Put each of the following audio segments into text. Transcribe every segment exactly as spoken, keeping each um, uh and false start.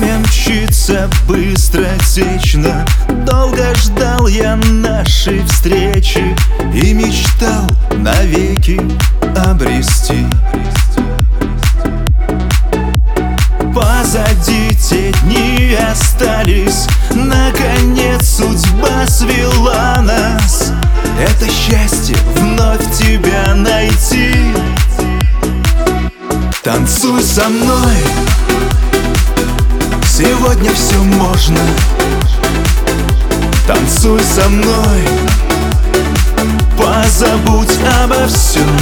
Время мчится быстротечно. Долго ждал я нашей встречи и мечтал навеки обрести. Позади те дни остались, наконец судьба свела нас. Это счастье вновь тебя найти. Танцуй со мной, сегодня все можно. Танцуй со мной, позабудь обо всем.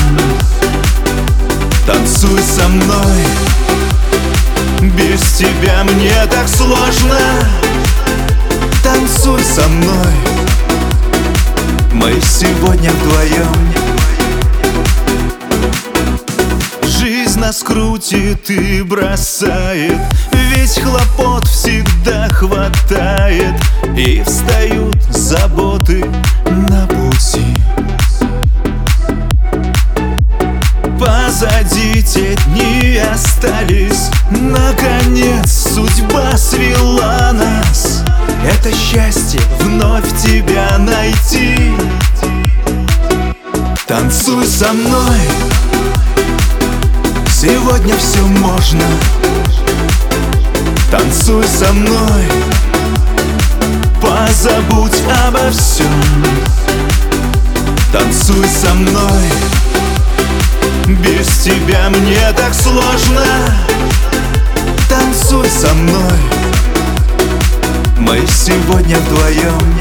Танцуй со мной, без тебя мне так сложно. Танцуй со мной, мы сегодня вдвоем. Жизнь нас крутит и бросает, ведь хлопот всегда хватает, и встают заботы на пути. Позади те дни остались, наконец судьба свела нас. Это счастье вновь тебя найти. Танцуй со мной, сегодня все можно. Танцуй со мной, позабудь обо всем. Танцуй со мной, без тебя мне так сложно. Танцуй со мной, мы сегодня вдвоем.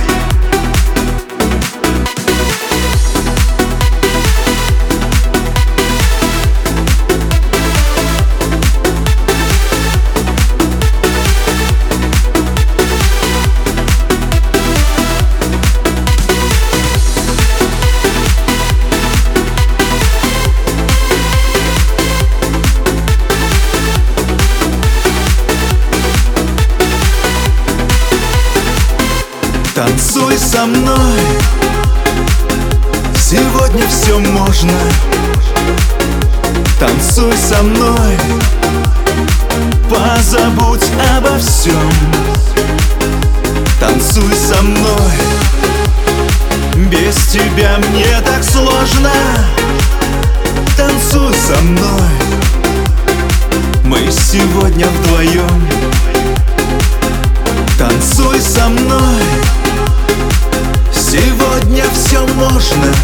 Танцуй со мной, сегодня все можно. Танцуй со мной, позабудь обо всем. Танцуй со мной, без тебя мне так сложно. Танцуй со мной, мы сегодня вдвоем. Танцуй со мной, сегодня все можно.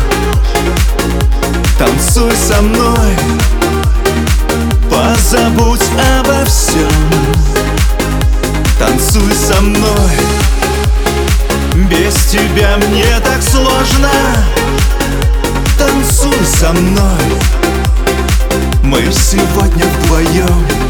Танцуй со мной, позабудь обо всем. Танцуй со мной, без тебя мне так сложно. Танцуй со мной, мы сегодня вдвоем.